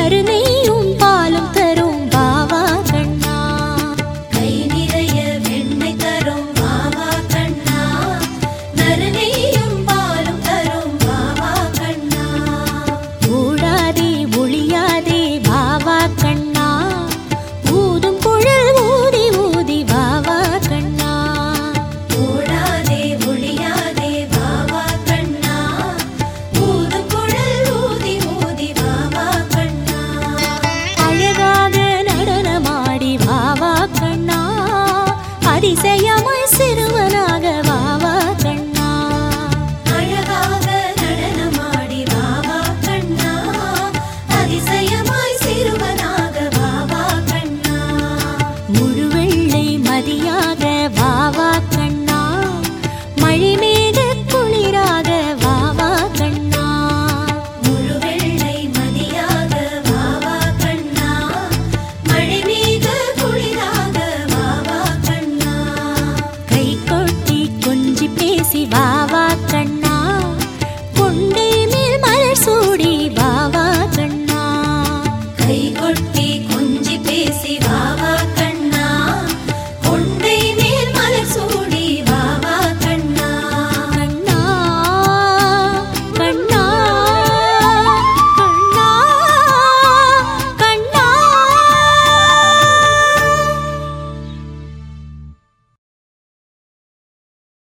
நறுநெய்யும் பாலும் தரும் வாவா கண்ணா. கை நிறைய வெண்ணெய் தரும் வாவா கண்ணா, நறுநெய்யும் பாலும் தரும் வாவா கண்ணா. ஓடாதே ஒளியாதே வாவா கண்ணா, ஊதும் குழல் ஊதி ஊதி வாவா கண்ணா. ஓடாதே ஒளியாதே வாவா கண்ணா, ஊதும் குழல் ஊதி ஊதி வாவா கண்ணா. அழகாக நடனமாடி வாவா கண்ணா, அதிசயமாய் சிறுவனாக வாவா கண்ணா. அழகாக நடனமாடி வாவா கண்ணா, அதிசயமாய் சிறுவனாக வாவா கண்ணா. முழுவெள்ளை மதியாக வாவா கண்ணா, மழைமேக குளிராக வாவா கண்ணா. முழுவெள்ளை மதியாக வாவா கண்ணா, மழைமேக குளிராக வாவா கண்ணா. கை கொட்டி கொஞ்சி பேசி வாவா கண்ணா,